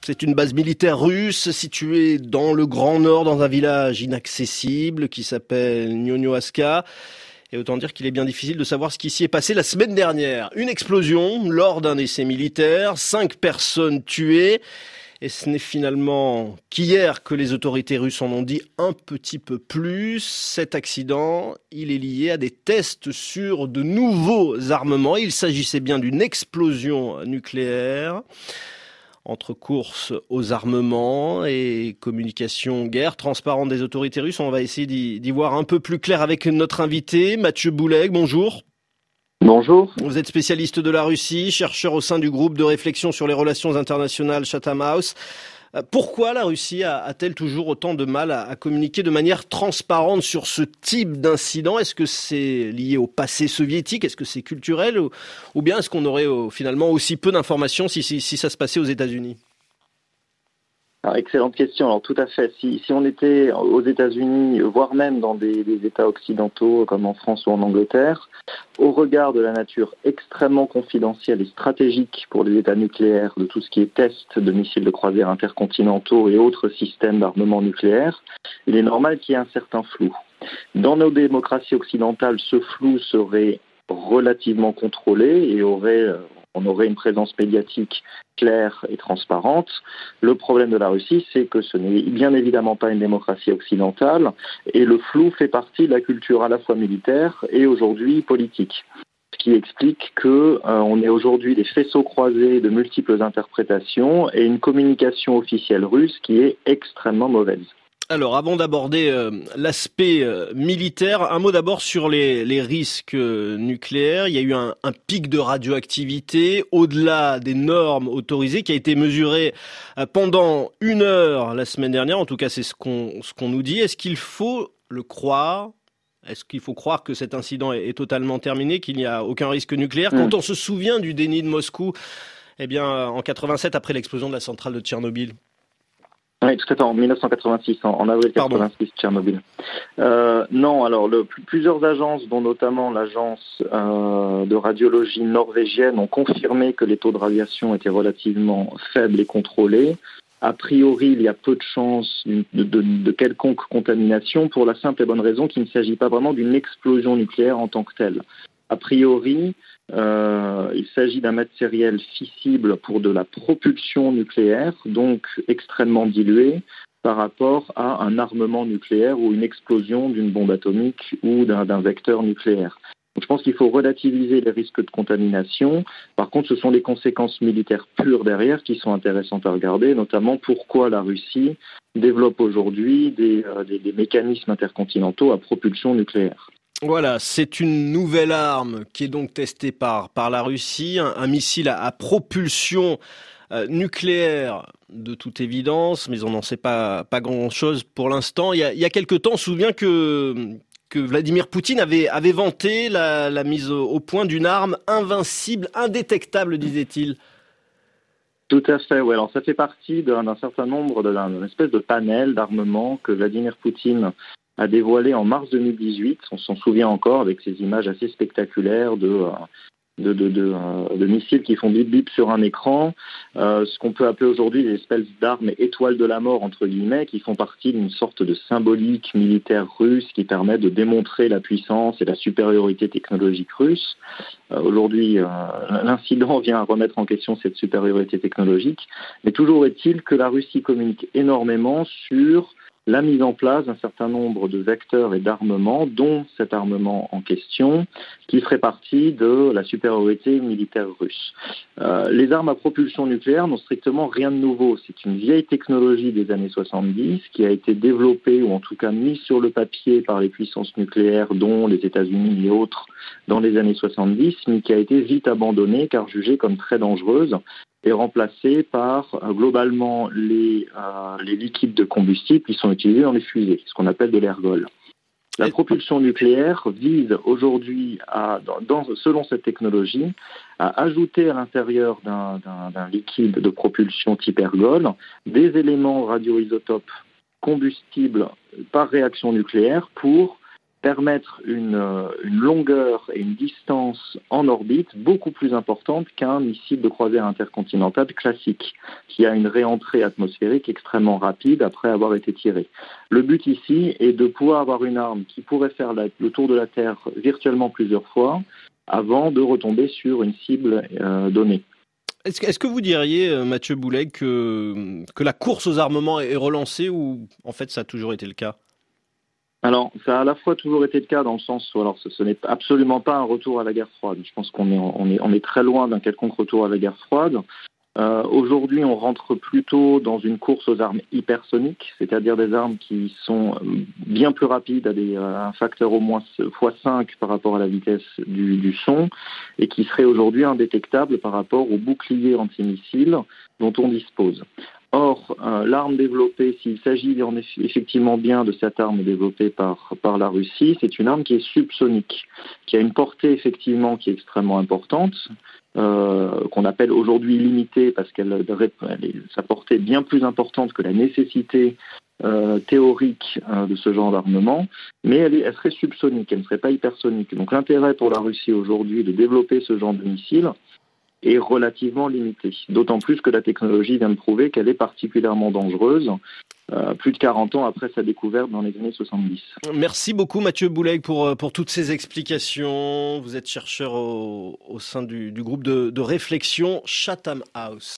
C'est une base militaire russe située dans le Grand Nord, dans un village inaccessible qui s'appelle Nionioaska. Et autant dire qu'il est bien difficile de savoir ce qui s'y est passé la semaine dernière. Une explosion lors d'un essai militaire, 5 personnes tuées. Et ce n'est finalement qu'hier que les autorités russes en ont dit un petit peu plus. Cet accident, il est lié à des tests sur de nouveaux armements. Il s'agissait bien d'une explosion nucléaire. Entre course aux armements et communication guerre transparente des autorités russes, on va essayer d'y voir un peu plus clair avec notre invité, Mathieu Bouleg. Bonjour. Bonjour. Vous êtes spécialiste de la Russie, chercheur au sein du groupe de réflexion sur les relations internationales Chatham House. Pourquoi la Russie a-t-elle toujours autant de mal à communiquer de manière transparente sur ce type d'incident ? Est-ce que c'est lié au passé soviétique ? Est-ce que c'est culturel ? Ou bien est-ce qu'on aurait finalement aussi peu d'informations si ça se passait aux États-Unis ? Alors, excellente question. Alors tout à fait. Si on était aux États-Unis, voire même dans des États occidentaux comme en France ou en Angleterre, au regard de la nature extrêmement confidentielle et stratégique pour les États nucléaires de tout ce qui est test de missiles de croisière intercontinentaux et autres systèmes d'armement nucléaire, il est normal qu'il y ait un certain flou. Dans nos démocraties occidentales, ce flou serait relativement contrôlé et on aurait une présence médiatique claire et transparente. Le problème de la Russie, c'est que ce n'est bien évidemment pas une démocratie occidentale et le flou fait partie de la culture à la fois militaire et aujourd'hui politique. Ce qui explique qu'on est aujourd'hui des faisceaux croisés de multiples interprétations et une communication officielle russe qui est extrêmement mauvaise. Alors, avant d'aborder l'aspect militaire, un mot d'abord sur les risques nucléaires. Il y a eu un pic de radioactivité au-delà des normes autorisées qui a été mesuré pendant 1 heure la semaine dernière. En tout cas, c'est ce qu'on nous dit. Est-ce qu'il faut le croire ? Est-ce qu'il faut croire que cet incident est totalement terminé, qu'il n'y a aucun risque nucléaire ? Quand on se souvient du déni de Moscou, en 87, après l'explosion de la centrale de Tchernobyl. Oui, tout à fait, en 1986, en avril 86, Tchernobyl. Non, alors plusieurs agences, dont notamment l'agence de radiologie norvégienne, ont confirmé que les taux de radiation étaient relativement faibles et contrôlés. A priori, il y a peu de chances de quelconque contamination pour la simple et bonne raison qu'il ne s'agit pas vraiment d'une explosion nucléaire en tant que telle. A priori, il s'agit d'un matériel fissible pour de la propulsion nucléaire, donc extrêmement dilué par rapport à un armement nucléaire ou une explosion d'une bombe atomique ou d'un vecteur nucléaire. Donc, je pense qu'il faut relativiser les risques de contamination. Par contre, ce sont les conséquences militaires pures derrière qui sont intéressantes à regarder, notamment pourquoi la Russie développe aujourd'hui des mécanismes intercontinentaux à propulsion nucléaire. Voilà, c'est une nouvelle arme qui est donc testée par la Russie, un missile à propulsion nucléaire de toute évidence, mais on n'en sait pas grand-chose pour l'instant. Il y a quelque temps, on se souvient que Vladimir Poutine avait vanté la mise au point d'une arme invincible, indétectable, disait-il. Tout à fait, oui. Alors ça fait partie d'un certain nombre, d'une espèce de panel d'armements que Vladimir Poutine a dévoilé en mars 2018. On s'en souvient encore avec ces images assez spectaculaires de missiles qui font bip bip sur un écran, ce qu'on peut appeler aujourd'hui des espèces d'armes étoiles de la mort entre guillemets, qui font partie d'une sorte de symbolique militaire russe qui permet de démontrer la puissance et la supériorité technologique russe. Aujourd'hui, l'incident vient à remettre en question cette supériorité technologique, mais toujours est-il que la Russie communique énormément sur la mise en place d'un certain nombre de vecteurs et d'armements, dont cet armement en question, qui ferait partie de la supériorité militaire russe. Les armes à propulsion nucléaire n'ont strictement rien de nouveau. C'est une vieille technologie des années 70 qui a été développée, ou en tout cas mise sur le papier par les puissances nucléaires, dont les États-Unis et autres, dans les années 70, mais qui a été vite abandonnée car jugée comme très dangereuse, et remplacée par globalement les liquides de combustible qui sont utilisés dans les fusées, ce qu'on appelle de l'ergol. La propulsion nucléaire vise aujourd'hui, selon cette technologie, à ajouter à l'intérieur d'un liquide de propulsion type ergol des éléments radioisotopes combustibles par réaction nucléaire pour permettre une longueur et une distance en orbite beaucoup plus importante qu'un missile de croisière intercontinentale classique, qui a une réentrée atmosphérique extrêmement rapide après avoir été tiré. Le but ici est de pouvoir avoir une arme qui pourrait faire le tour de la Terre virtuellement plusieurs fois avant de retomber sur une cible donnée. Est-ce que vous diriez, Mathieu Boulet, que la course aux armements est relancée ou en fait ça a toujours été le cas ? Alors, ça a à la fois toujours été le cas dans le sens où, alors, ce n'est absolument pas un retour à la guerre froide. Je pense qu'on est très loin d'un quelconque retour à la guerre froide. Aujourd'hui, on rentre plutôt dans une course aux armes hypersoniques, c'est-à-dire des armes qui sont bien plus rapides à un facteur au moins x5 par rapport à la vitesse du son et qui seraient aujourd'hui indétectables par rapport aux boucliers antimissiles dont on dispose. Or, l'arme développée, s'il s'agit effectivement bien de cette arme développée par la Russie, c'est une arme qui est subsonique, qui a une portée effectivement qui est extrêmement importante, qu'on appelle aujourd'hui limitée parce sa portée est bien plus importante que la nécessité théorique de ce genre d'armement, mais elle serait subsonique, elle ne serait pas hypersonique. Donc l'intérêt pour la Russie aujourd'hui de développer ce genre de missile est relativement limitée, d'autant plus que la technologie vient de prouver qu'elle est particulièrement dangereuse, plus de 40 ans après sa découverte dans les années 70. Merci beaucoup Mathieu Boulet pour toutes ces explications. Vous êtes chercheur au sein du groupe de réflexion Chatham House.